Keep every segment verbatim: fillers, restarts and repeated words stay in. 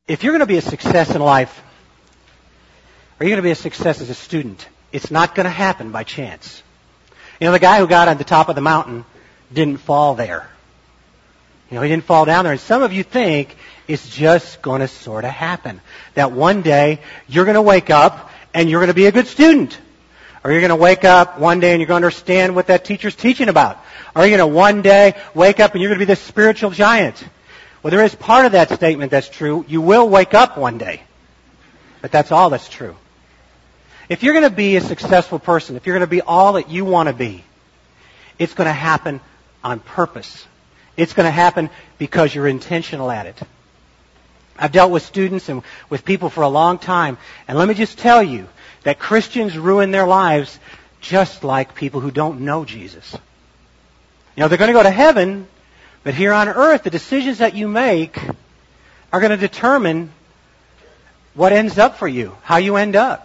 If you're going to be a success in life, or you're going to be a success as a student, it's not going to happen by chance. You know, the guy who got on the top of the mountain didn't fall there. You know, he didn't fall down there. And some of you think it's just going to sort of happen. That one day you're going to wake up and you're going to be a good student. Or you're going to wake up one day and you're going to understand what that teacher's teaching about. Or you're going to one day wake up and you're going to be this spiritual giant. Well, there is part of that statement that's true. You will wake up one day. But that's all that's true. If you're going to be a successful person, if you're going to be all that you want to be, it's going to happen on purpose. It's going to happen because you're intentional at it. I've dealt with students and with people for a long time, and let me just tell you that Christians ruin their lives just like people who don't know Jesus. You know, they're going to go to heaven, but here on earth, the decisions that you make are going to determine what ends up for you, how you end up.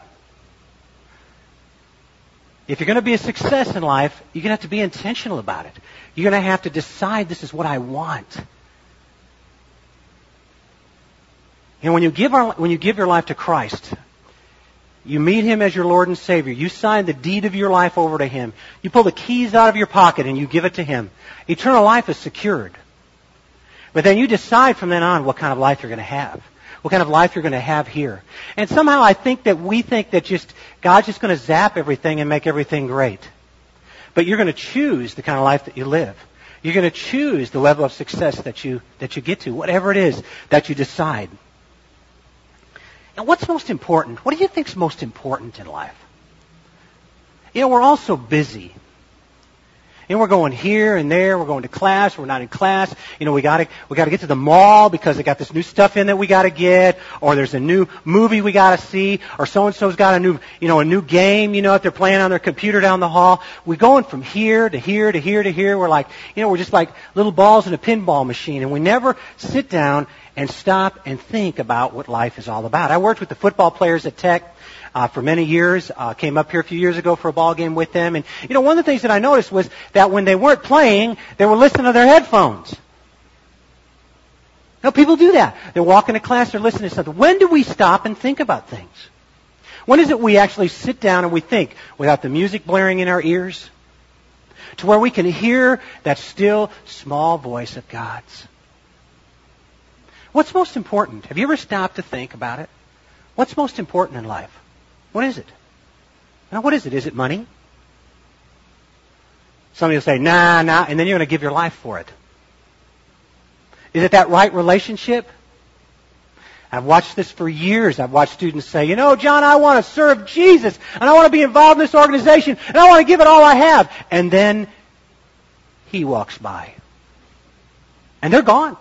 If you're going to be a success in life, you're going to have to be intentional about it. You're going to have to decide, this is what I want. And when you give our, when you give your life to Christ, you meet Him as your Lord and Savior. You sign the deed of your life over to Him. You pull the keys out of your pocket and you give it to Him. Eternal life is secured. But then you decide from then on what kind of life you're going to have. What kind of life you're going to have here. And somehow I think that we think that just God's just going to zap everything and make everything great. But you're going to choose the kind of life that you live. You're going to choose the level of success that you that you get to, whatever it is that you decide. And what's most important? What do you think's most important in life? You know, we're all so busy. And we're going here and there. We're going to class. We're not in class. You know, we got to we got to get to the mall because they got this new stuff in that we got to get, or there's a new movie we got to see, or so and so's got a new you know a new game. You know, if they're playing on their computer down the hall, we're going from here to here to here to here. We're like you know we're just like little balls in a pinball machine, and we never sit down and stop and think about what life is all about. I worked with the football players at Tech. Uh, for many years, uh, came up here a few years ago for a ball game with them. And, you know, one of the things that I noticed was that when they weren't playing, they were listening to their headphones. Now, people do that. They're walking to class, they're listening to something. When do we stop and think about things? When is it we actually sit down and we think without the music blaring in our ears? To where we can hear that still, small voice of God's. What's most important? Have you ever stopped to think about it? What's most important in life? What is it? Now, what is it? Is it money? Somebody will say, nah, nah, and then you're going to give your life for it. Is it that right relationship? I've watched this for years. I've watched students say, you know, John, I want to serve Jesus, and I want to be involved in this organization, and I want to give it all I have. And then he walks by. And they're gone.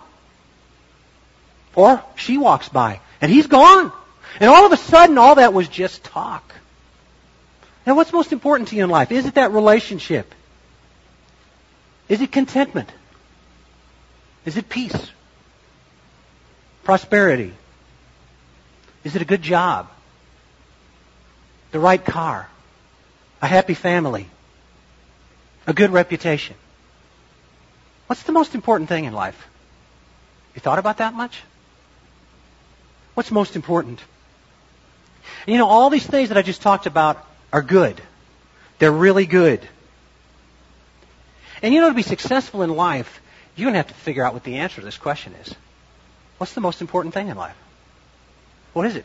Or she walks by, and he's gone. And all of a sudden, all that was just talk. Now, what's most important to you in life? Is it that relationship? Is it contentment? Is it peace? Prosperity? Is it a good job? The right car? A happy family? A good reputation? What's the most important thing in life? You thought about that much? What's most important? And you know, all these things that I just talked about are good. They're really good. And you know, to be successful in life, you're going to have to figure out what the answer to this question is. What's the most important thing in life? What is it?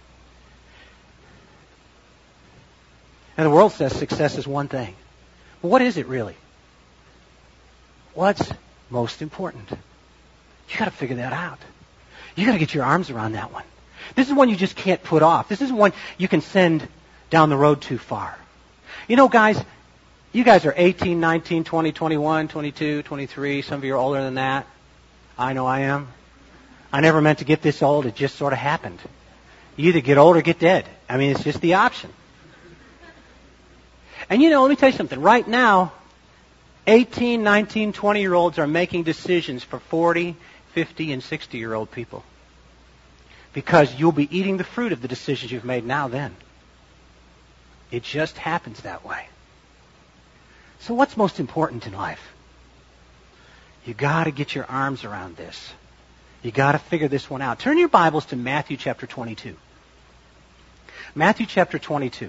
And the world says success is one thing. But what is it really? What's most important? You got to figure that out. You got to get your arms around that one. This is one you just can't put off. This isn't one you can send down the road too far. You know, guys, you guys are eighteen, nineteen, twenty, twenty-one, twenty-two, twenty-three. Some of you are older than that. I know I am. I never meant to get this old. It just sort of happened. You either get old or get dead. I mean, it's just the option. And you know, let me tell you something. Right now, eighteen, nineteen, twenty-year-olds are making decisions for forty, fifty, and sixty-year-old people. Because you'll be eating the fruit of the decisions you've made now then. It just happens that way. So what's most important in life? You got to get your arms around this. You got to figure this one out. Turn your Bibles to Matthew chapter twenty-two. Matthew chapter twenty-two.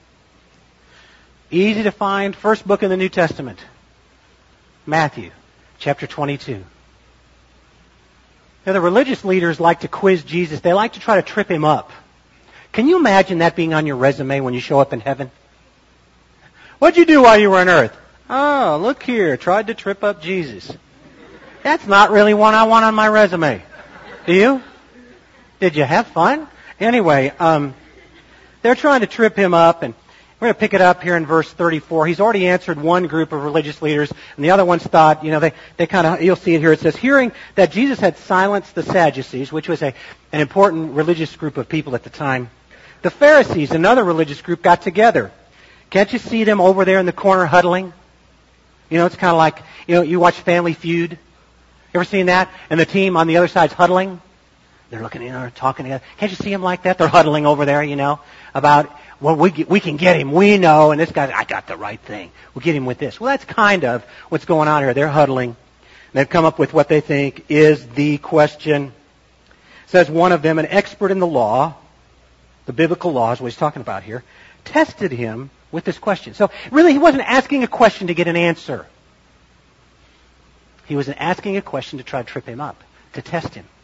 Easy to find, first book in the New Testament. Matthew chapter twenty-two. Now, the religious leaders like to quiz Jesus. They like to try to trip him up. Can you imagine that being on your resume when you show up in heaven? What'd you do while you were on earth? Oh, look here, tried to trip up Jesus. That's not really one I want on my resume. Do you? Did you have fun? Anyway, um, they're trying to trip him up, and we're going to pick it up here in verse thirty-four. He's already answered one group of religious leaders, and the other ones thought, you know, they, they kind of, you'll see it here. It says, hearing that Jesus had silenced the Sadducees, which was a, an important religious group of people at the time, the Pharisees, another religious group, got together. Can't you see them over there in the corner huddling? You know, it's kind of like, you know, you watch Family Feud. Ever seen that? And the team on the other side's huddling. They're looking, you know, talking together. Can't you see them like that? They're huddling over there, you know, about, well, we get, we can get him. We know. And this guy, I got the right thing. We'll get him with this. Well, that's kind of what's going on here. They're huddling. And they've come up with what they think is the question. It says one of them, an expert in the law, the biblical law is what he's talking about here, tested him with this question. So really, he wasn't asking a question to get an answer. He was asking a question to try to trip him up, to test him.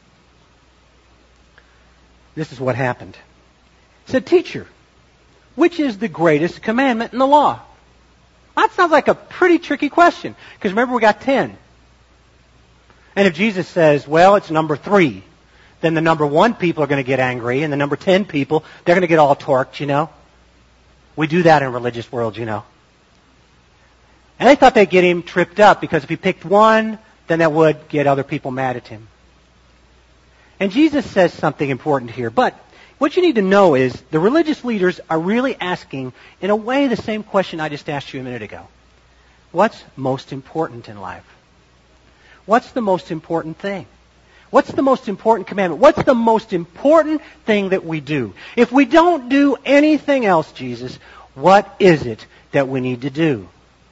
This is what happened. He said, Teacher, which is the greatest commandment in the law? That sounds like a pretty tricky question, because remember we got ten. And if Jesus says, well, it's number three, then the number one people are going to get angry, and the number ten people, they're going to get all torqued, you know. We do that in religious world, you know. And they thought they'd get him tripped up because if he picked one, then that would get other people mad at him. And Jesus says something important here. But what you need to know is the religious leaders are really asking, in a way, the same question I just asked you a minute ago. What's most important in life? What's the most important thing? What's the most important commandment? What's the most important thing that we do? If we don't do anything else, Jesus, what is it that we need to do?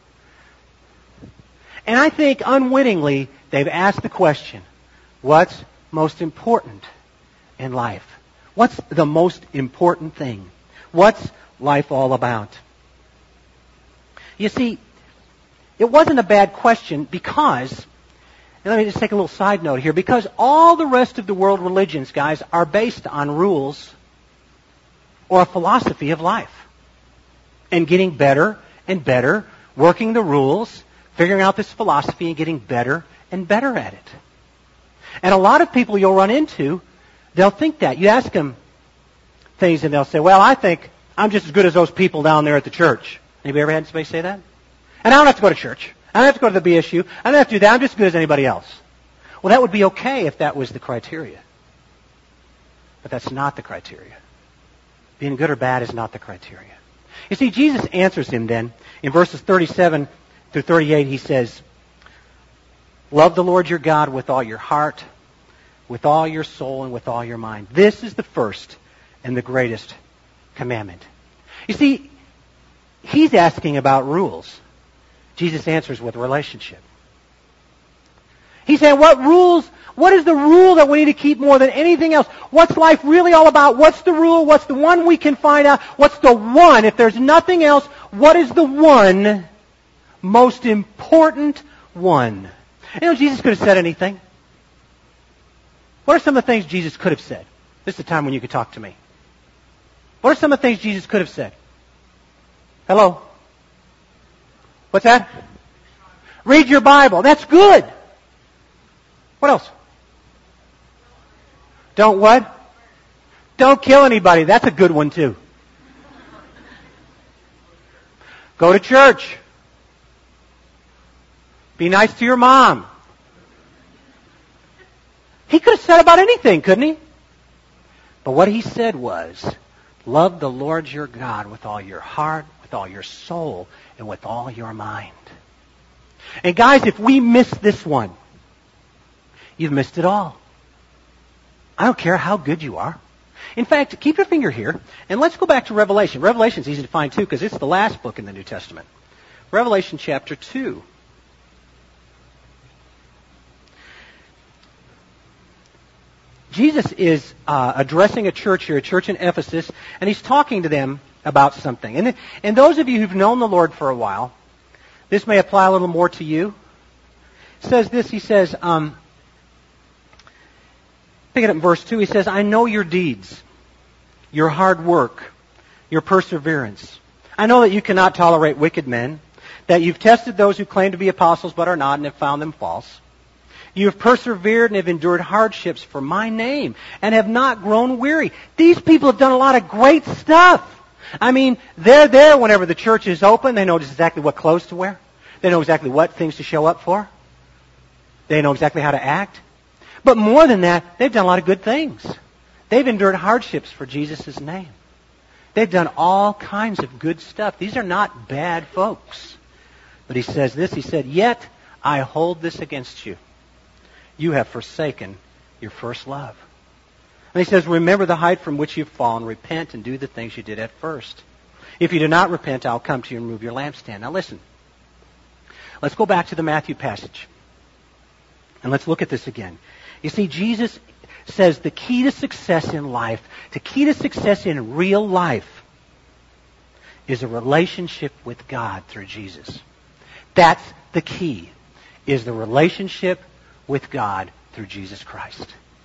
And I think unwittingly they've asked the question, what's most important in life? What's the most important thing? What's life all about? You see, it wasn't a bad question because, and let me just take a little side note here, because all the rest of the world religions, guys, are based on rules or a philosophy of life. And getting better and better, working the rules, figuring out this philosophy and getting better and better at it. And a lot of people you'll run into, they'll think that. You ask them things and they'll say, well, I think I'm just as good as those people down there at the church. Anybody ever had somebody say that? And I don't have to go to church. I don't have to go to the B S U. I don't have to do that. I'm just as good as anybody else. Well, that would be okay if that was the criteria. But that's not the criteria. Being good or bad is not the criteria. You see, Jesus answers him then. In verses thirty-seven through thirty-eight, he says, love the Lord your God with all your heart, with all your soul, and with all your mind. This is the first and the greatest commandment. You see, he's asking about rules. Jesus answers with relationship. He's saying, what rules, what is the rule that we need to keep more than anything else? What's life really all about? What's the rule? What's the one we can find out? What's the one? If there's nothing else, what is the one most important one? You know, Jesus could have said anything. What are some of the things Jesus could have said? This is the time when you could talk to me. What are some of the things Jesus could have said? Hello? What's that? Read your Bible. That's good. What else? Don't what? Don't kill anybody. That's a good one too. Go to church. Be nice to your mom. He could have said about anything, couldn't he? But what he said was, love the Lord your God with all your heart, with all your soul, and with all your mind. And guys, if we miss this one, you've missed it all. I don't care how good you are. In fact, keep your finger here, and let's go back to Revelation. Revelation's easy to find too, because it's the last book in the New Testament. Revelation chapter two. Jesus is uh, addressing a church here, a church in Ephesus, and he's talking to them about something. And, and those of you who've known the Lord for a while, this may apply a little more to you. It says this, he says, um, pick it up in verse two, he says, I know your deeds, your hard work, your perseverance. I know that you cannot tolerate wicked men, that you've tested those who claim to be apostles but are not and have found them false. You have persevered and have endured hardships for my name and have not grown weary. These people have done a lot of great stuff. I mean, they're there whenever the church is open. They know exactly what clothes to wear. They know exactly what things to show up for. They know exactly how to act. But more than that, they've done a lot of good things. They've endured hardships for Jesus' name. They've done all kinds of good stuff. These are not bad folks. But he says this, he said, yet I hold this against you. You have forsaken your first love. And he says, remember the height from which you've fallen. Repent and do the things you did at first. If you do not repent, I'll come to you and remove your lampstand. Now listen. Let's go back to the Matthew passage. And let's look at this again. You see, Jesus says the key to success in life, the key to success in real life, is a relationship with God through Jesus. That's the key, is the relationship with God through Jesus Christ.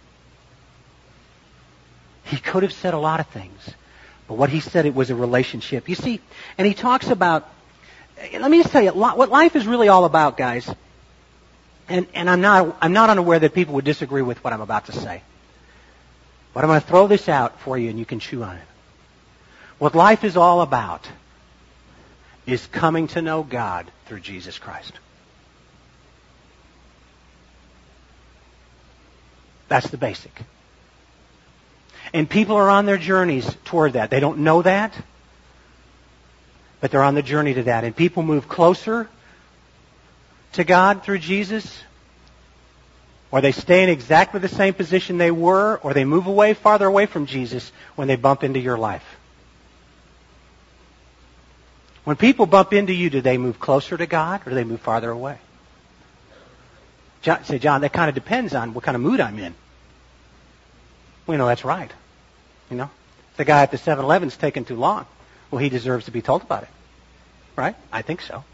He could have said a lot of things, but what he said, it was a relationship. You see, and he talks about, let me just tell you, what life is really all about, guys, and, and I'm not, I'm not unaware that people would disagree with what I'm about to say. But I'm going to throw this out for you and you can chew on it. What life is all about is coming to know God through Jesus Christ. That's the basic. And people are on their journeys toward that. They don't know that, but they're on the journey to that. And people move closer to God through Jesus, or they stay in exactly the same position they were, or they move away, farther away from Jesus when they bump into your life. When people bump into you, do they move closer to God, or do they move farther away? John, say, John, that kind of depends on what kind of mood I'm in. Well, you know, that's right. You know, if the guy at the seven eleven's taking too long, well, he deserves to be told about it. Right? I think so.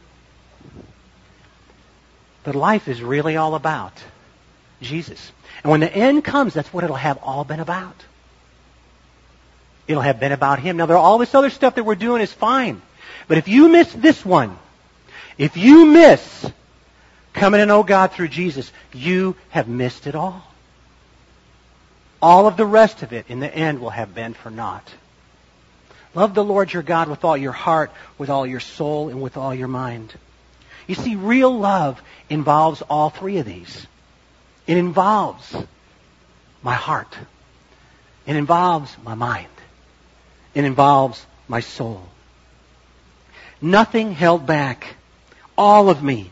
But life is really all about Jesus. And when the end comes, that's what it'll have all been about. It'll have been about Him. Now, there, all this other stuff that we're doing is fine. But if you miss this one, if you miss coming to know God through Jesus, you have missed it all. All of the rest of it, in the end, will have been for naught. Love the Lord your God with all your heart, with all your soul, and with all your mind. You see, real love involves all three of these. It involves my heart. It involves my mind. It involves my soul. Nothing held back. All of me.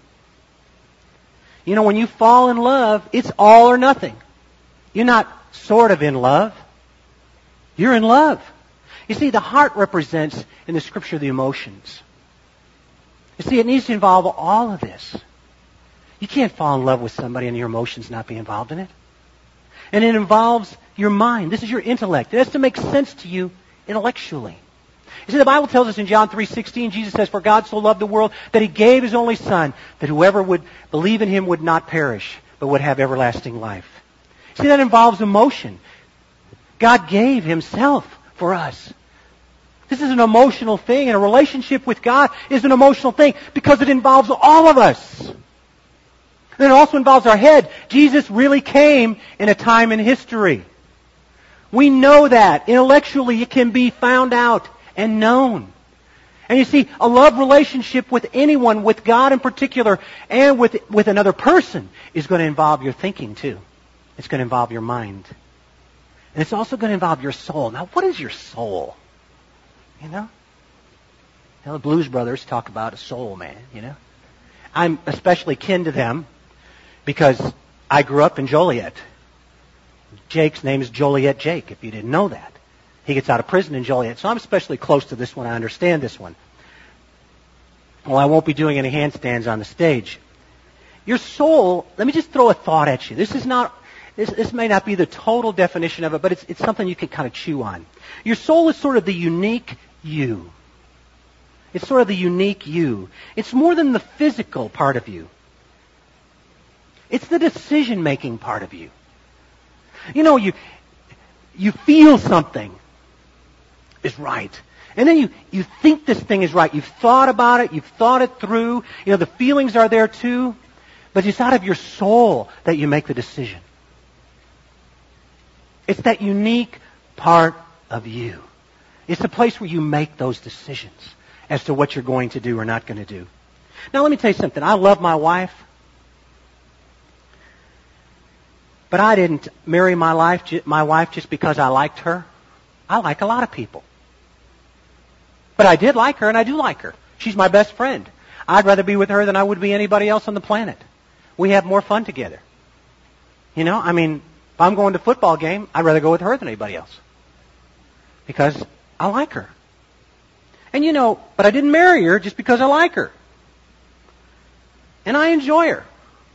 You know, when you fall in love, it's all or nothing. You're not sort of in love. You're in love. You see, the heart represents, in the Scripture, the emotions. You see, it needs to involve all of this. You can't fall in love with somebody and your emotions not be involved in it. And it involves your mind. This is your intellect. It has to make sense to you intellectually. You see, the Bible tells us in John three sixteen, Jesus says, "For God so loved the world that He gave His only Son, that whoever would believe in Him would not perish, but would have everlasting life." See, that involves emotion. God gave Himself for us. This is an emotional thing, and a relationship with God is an emotional thing because it involves all of us. And it also involves our head. Jesus really came in a time in history. We know that. Intellectually, it can be found out and known. And you see, a love relationship with anyone, with God in particular, and with, with another person is going to involve your thinking too. It's going to involve your mind. And it's also going to involve your soul. Now, what is your soul? You know? You know, the Blues Brothers talk about a soul, man, you know? I'm especially kin to them because I grew up in Joliet. Jake's name is Joliet Jake, if you didn't know that. He gets out of prison in Joliet. So I'm especially close to this one. I understand this one. Well, I won't be doing any handstands on the stage. Your soul, let me just throw a thought at you. This is not, this, this may not be the total definition of it, but it's, it's something you can kind of chew on. Your soul is sort of the unique you. It's sort of the unique you. It's more than the physical part of you. It's the decision-making part of you. You know, you you feel something is right. And then you, you think this thing is right. You've thought about it. You've thought it through. You know, the feelings are there too. But it's out of your soul that you make the decision. It's that unique part of you. It's the place where you make those decisions as to what you're going to do or not going to do. Now let me tell you something. I love my wife. But I didn't marry my life, my wife just because I liked her. I like a lot of people. But I did like her, and I do like her. She's my best friend. I'd rather be with her than I would be anybody else on the planet. We have more fun together. You know, I mean, if I'm going to a football game, I'd rather go with her than anybody else. Because I like her. And you know, but I didn't marry her just because I like her. And I enjoy her.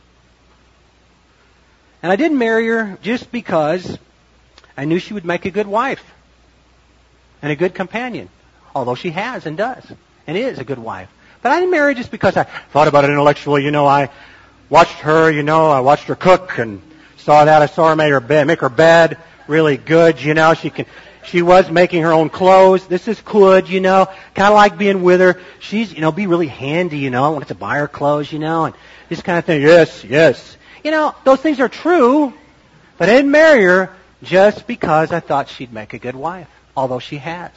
And I didn't marry her just because I knew she would make a good wife and a good companion. Although she has and does and is a good wife. But I didn't marry her just because I thought about it intellectually. You know, I watched her, you know, I watched her cook and saw that. I saw her make her bed, make her bed really good, you know. She can, she was making her own clothes. This is good, you know. Kind of like being with her. She's, you know, be really handy, you know. I wanted to buy her clothes, you know, and this kind of thing. Yes, yes. You know, those things are true, but I didn't marry her just because I thought she'd make a good wife, although she has.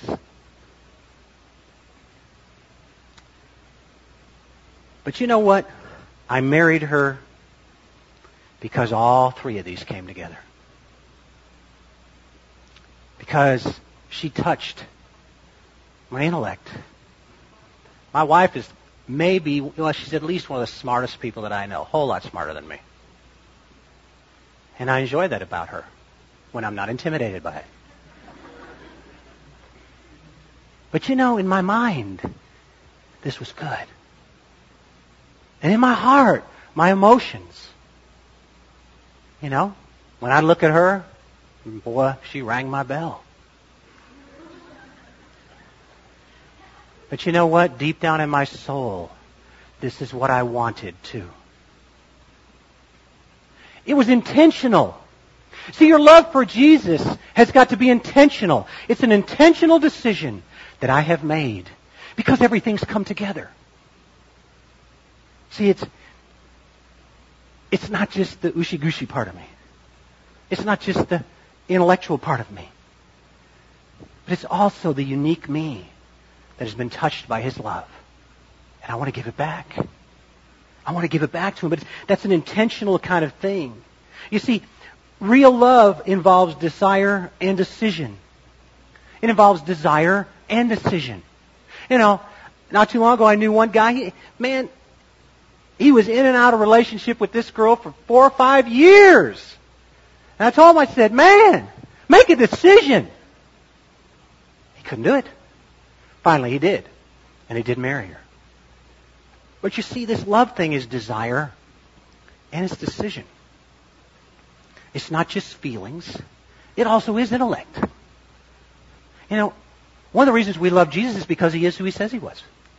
But you know what? I married her because all three of these came together. Because she touched my intellect. My wife is maybe, well, she's at least one of the smartest people that I know. A whole lot smarter than me. And I enjoy that about her when I'm not intimidated by it. But you know, in my mind, this was good. And in my heart, my emotions. You know, when I look at her, boy, she rang my bell. But you know what? Deep down in my soul, this is what I wanted too. It was intentional. See, your love for Jesus has got to be intentional. It's an intentional decision that I have made because everything's come together. See, it's it's not just the ushy-gushy part of me. It's not just the intellectual part of me. But it's also the unique me that has been touched by His love. And I want to give it back. I want to give it back to Him. But that's an intentional kind of thing. You see, real love involves desire and decision. It involves desire and decision. You know, not too long ago I knew one guy, he, man, he was in and out of relationship with this girl for four or five years. And I told him, I said, man, make a decision. He couldn't do it. Finally he did. And he did marry her. But you see, this love thing is desire and it's decision. It's not just feelings. It also is intellect. You know, one of the reasons we love Jesus is because He is who He says He was.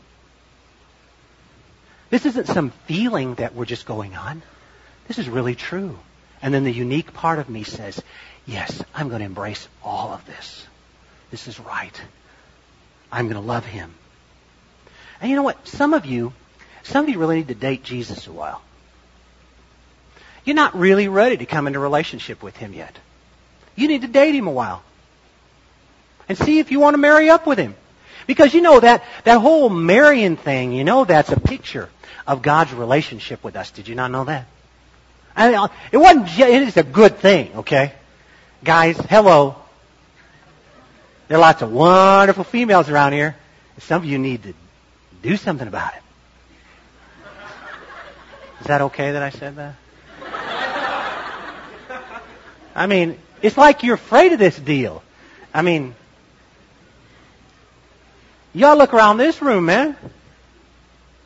This isn't some feeling that we're just going on. This is really true. And then the unique part of me says, yes, I'm going to embrace all of this. This is right. I'm going to love Him. And you know what? Some of you, some of you really need to date Jesus a while. You're not really ready to come into a relationship with Him yet. You need to date Him a while. And see if you want to marry up with Him. Because you know that, that whole marrying thing, you know, that's a picture of God's relationship with us. Did you not know that? I mean, it wasn't, it's a good thing, okay? Guys, hello. There are lots of wonderful females around here. Some of you need to do something about it. Is that okay that I said that? I mean, it's like you're afraid of this deal. I mean, y'all look around this room, man.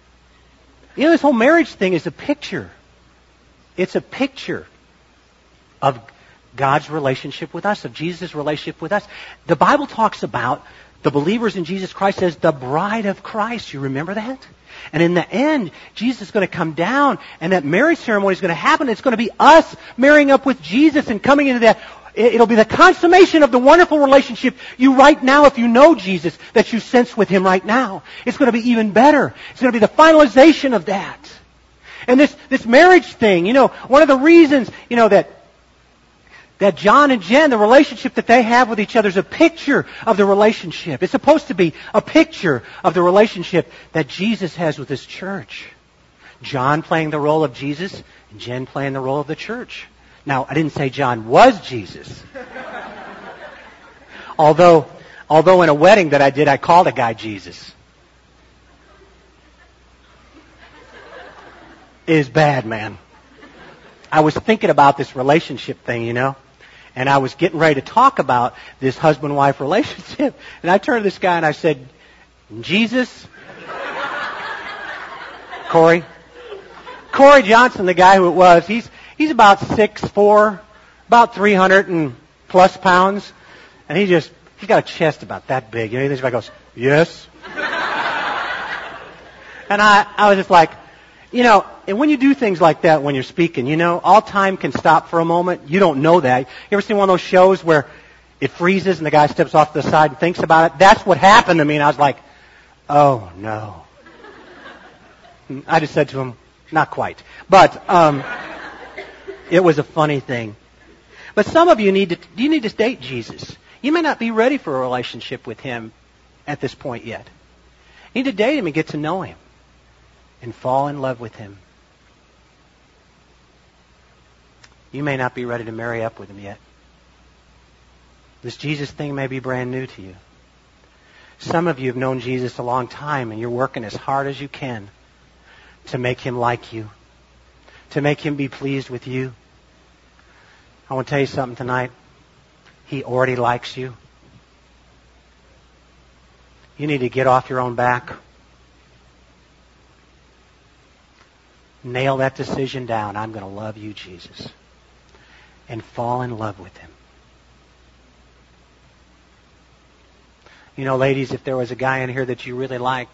You know, this whole marriage thing is a picture. It's a picture of God's relationship with us, of Jesus' relationship with us. The Bible talks about the believers in Jesus Christ as the bride of Christ. You remember that? And in the end, Jesus is going to come down, and that marriage ceremony is going to happen. It's going to be us marrying up with Jesus and coming into that. It'll be the consummation of the wonderful relationship you right now, if you know Jesus, that you sense with Him right now. It's going to be even better. It's going to be the finalization of that. And this, this marriage thing, you know, one of the reasons, you know, that that John and Jen, the relationship that they have with each other is a picture of the relationship. It's supposed to be a picture of the relationship that Jesus has with His church. John playing the role of Jesus, and Jen playing the role of the church. Now, I didn't say John was Jesus. although, although in a wedding that I did, I called a guy Jesus. It is bad, man. I was thinking about this relationship thing, you know, and I was getting ready to talk about this husband-wife relationship, and I turned to this guy and I said, Jesus? Corey? Corey Johnson, the guy who it was, he's He's about six foot four, about three hundred and plus pounds. And he just, he's got a chest about that big. You know, this guy goes, yes. And I, I was just like, you know, and when you do things like that when you're speaking, you know, all time can stop for a moment. You don't know that. You ever seen one of those shows where it freezes and the guy steps off to the side and thinks about it? That's what happened to me. And I was like, oh no. I just said to him, not quite. But, um... it was a funny thing. But some of you need to, you need to date Jesus. You may not be ready for a relationship with Him at this point yet. You need to date Him and get to know Him and fall in love with Him. You may not be ready to marry up with Him yet. This Jesus thing may be brand new to you. Some of you have known Jesus a long time and you're working as hard as you can to make Him like you, to make Him be pleased with you. I want to tell you something tonight. He already likes you. You need to get off your own back. Nail that decision down. I'm going to love you, Jesus. And fall in love with Him. You know, ladies, if there was a guy in here that you really liked,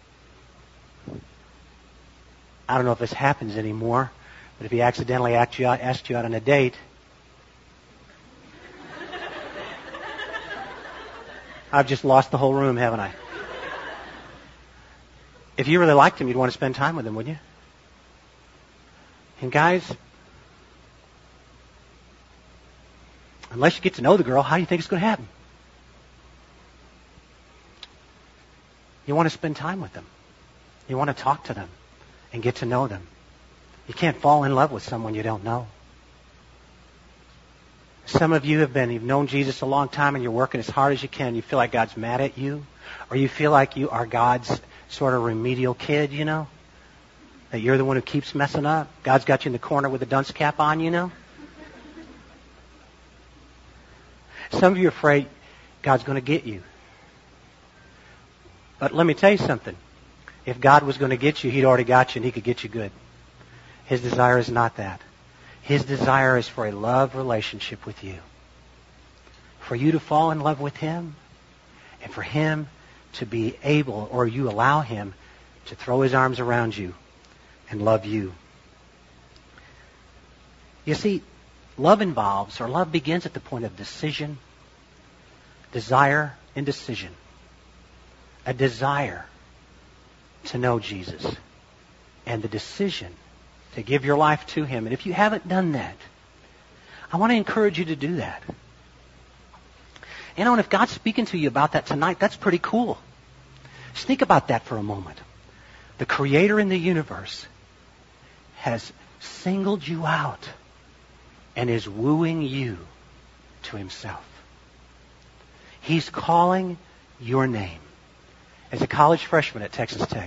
I don't know if this happens anymore, but if he accidentally asked you out, asked you out on a date, I've just lost the whole room, haven't I? If you really liked him, you'd want to spend time with him, wouldn't you? And guys, unless you get to know the girl, how do you think it's going to happen? You want to spend time with them. You want to talk to them and get to know them. You can't fall in love with someone you don't know. Some of you have been, you've known Jesus a long time and you're working as hard as you can. You feel like God's mad at you. Or you feel like you are God's sort of remedial kid, you know. That you're the one who keeps messing up. God's got you in the corner with a dunce cap on, you know. Some of you are afraid God's going to get you. But let me tell you something. If God was going to get you, He'd already got you and He could get you good. His desire is not that. His desire is for a love relationship with you. For you to fall in love with Him and for Him to be able, or you allow Him to throw His arms around you and love you. You see, love involves, or love begins at the point of decision, desire, and decision. A desire to know Jesus and the decision to give your life to Him. And if you haven't done that, I want to encourage you to do that. You know, and if God's speaking to you about that tonight, that's pretty cool. Just think about that for a moment. The Creator in the universe has singled you out and is wooing you to Himself. He's calling your name. As a college freshman at Texas Tech,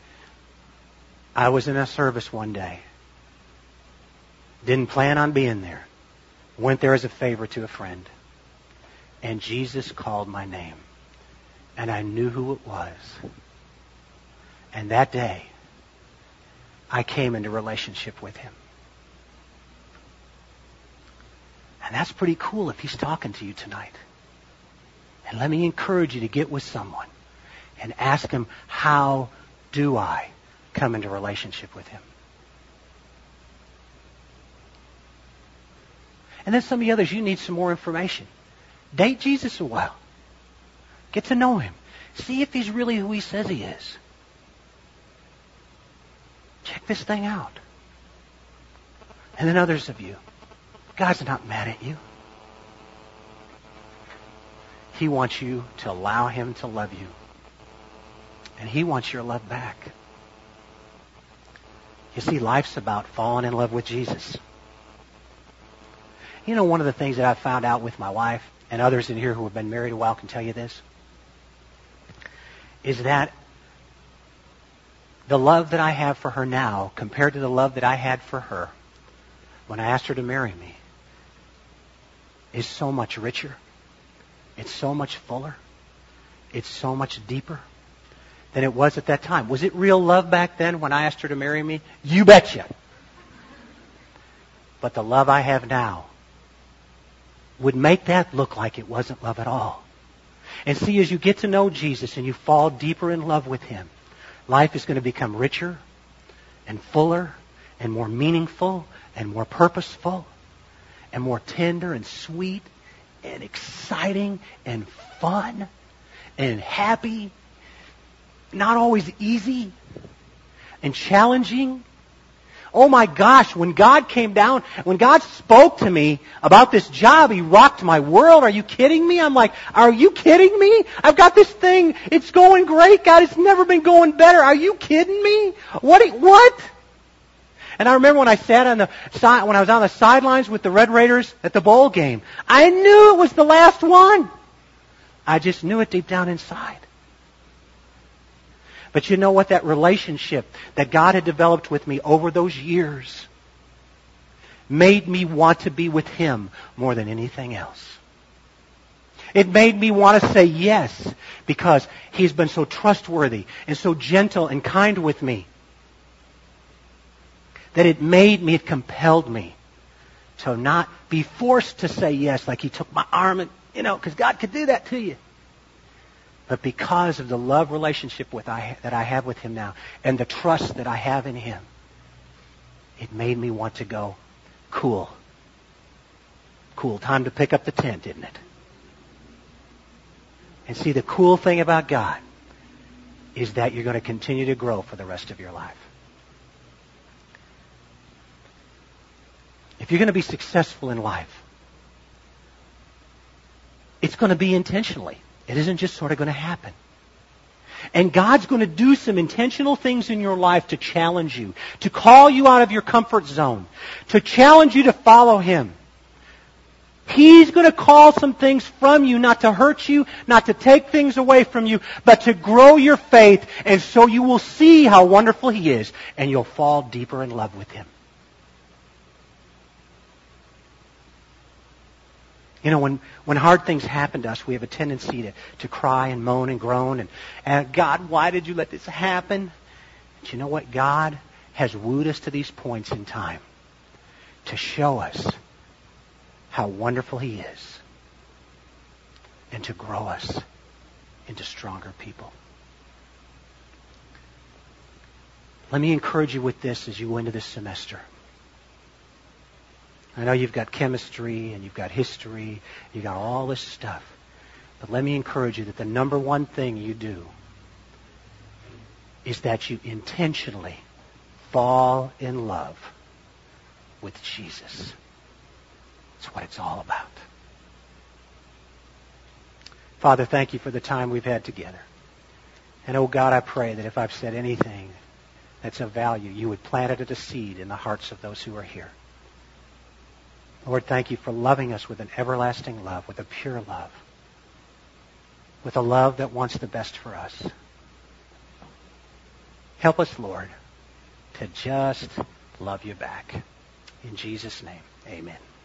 I was in a service one day. Didn't plan on being there. Went there as a favor to a friend. And Jesus called my name. And I knew who it was. And that day, I came into relationship with Him. And that's pretty cool if He's talking to you tonight. And let me encourage you to get with someone and ask Him, how do I come into relationship with Him? And then some of the others, you need some more information. Date Jesus a while. Get to know Him. See if He's really who He says He is. Check this thing out. And then others of you, God's not mad at you. He wants you to allow Him to love you. And He wants your love back. You see, life's about falling in love with Jesus. You know, one of the things that I've found out with my wife, and others in here who have been married a while can tell you this, is that the love that I have for her now compared to the love that I had for her when I asked her to marry me is so much richer. It's so much fuller. It's so much deeper than it was at that time. Was it real love back then when I asked her to marry me? You betcha. But the love I have now would make that look like it wasn't love at all. And see, as you get to know Jesus and you fall deeper in love with Him, life is going to become richer and fuller and more meaningful and more purposeful and more tender and sweet and exciting and fun and happy. Not always easy and challenging. Oh my gosh, when God came down, when God spoke to me about this job, He rocked my world. Are you kidding me? I'm like, are you kidding me? I've got this thing. It's going great. God, it's never been going better. Are you kidding me? What? What? And I remember when I sat on the side, when I was on the sidelines with the Red Raiders at the bowl game, I knew it was the last one. I just knew it deep down inside. But you know what? That relationship that God had developed with me over those years made me want to be with Him more than anything else. It made me want to say yes because He's been so trustworthy and so gentle and kind with me that it made me, it compelled me to not be forced to say yes like He took my arm and, you know, because God could do that to you. But because of the love relationship with I, that I have with Him now and the trust that I have in Him, it made me want to go, cool. Cool. Time to pick up the tent, isn't it? And see, the cool thing about God is that you're going to continue to grow for the rest of your life. If you're going to be successful in life, it's going to be intentionally. It isn't just sort of going to happen. And God's going to do some intentional things in your life to challenge you, to call you out of your comfort zone, to challenge you to follow Him. He's going to call some things from you, not to hurt you, not to take things away from you, but to grow your faith, and so you will see how wonderful He is, and you'll fall deeper in love with Him. You know, when, when hard things happen to us, we have a tendency to, to cry and moan and groan and, and, God, why did you let this happen? But you know what? God has wooed us to these points in time to show us how wonderful He is and to grow us into stronger people. Let me encourage you with this as you go into this semester. I know you've got chemistry and you've got history, you've got all this stuff. But let me encourage you that the number one thing you do is that you intentionally fall in love with Jesus. That's what it's all about. Father, thank You for the time we've had together. And oh God, I pray that if I've said anything that's of value, You would plant it as a seed in the hearts of those who are here. Lord, thank You for loving us with an everlasting love, with a pure love, with a love that wants the best for us. Help us, Lord, to just love You back. In Jesus' name, amen.